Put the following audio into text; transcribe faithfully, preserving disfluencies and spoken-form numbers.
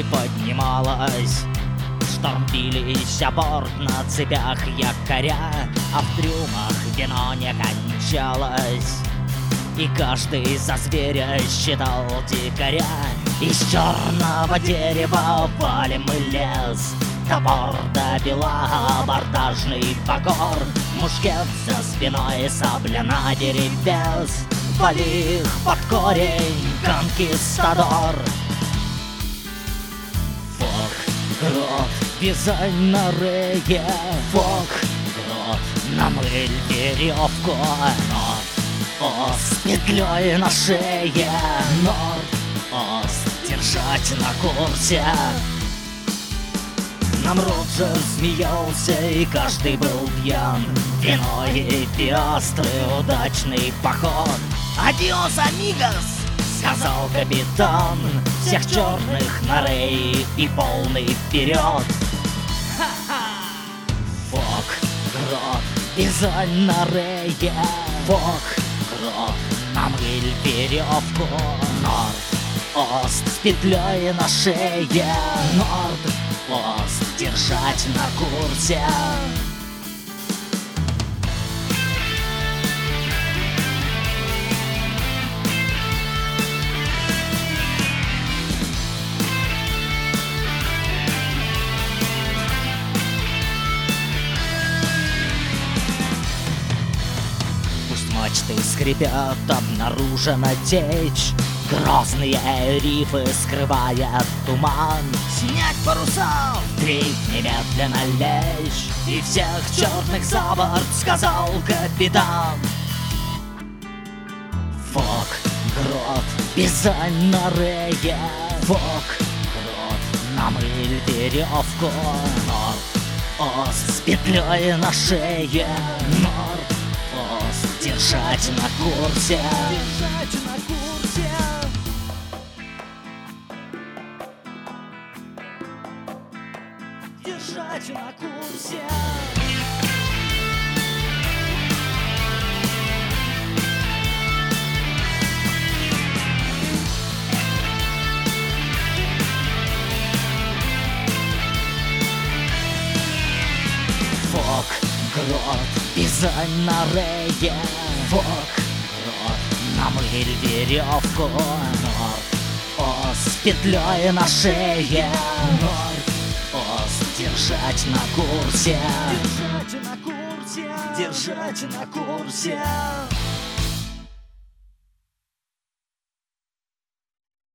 поднималась. Шторм бились о борт на цепях якоря, а в трюмах вино не кончалось. И каждый за зверя считал дикаря. Из черного дерева валим мы лес, топор до бела, абордажный багор, мушкет за спиной, сабля наперевес. Вали их под корень, конкистадор. Фок, грот, вязань на рее, фок, грот, намыль веревку, норд-ост, петлей на шее, норд-ост, держать на курсе. Нам Роджер смеялся, и каждый был пьян. Вино и пиастры, удачный поход. «Адиос, амигос!» — сказал капитан. Всех черных на рее и полный вперед. Фок, грот, вязань на рее, фок, грот, намыль веревку, норд-ост, с петлей на шее, норд-ост, держать на курсе. Мачты скрипят, обнаружена течь, грозные рифы скрывает туман. Снять паруса, дрейф немедленно лечь, и всех черных за борт, сказал капитан. Фок, грот, вязань на рее, фок, грот, намыль веревку, норд-ост, с петлей на шее, норд-ост, держать на курсе. Держать на курсе. Держать на курсе. Фок, грот, вязань на рее, фок, грот, намыль веревку, норд-ост, с петлей на шее, норд-ост, держать на курсе. Держать на курсе. Держать на курсе.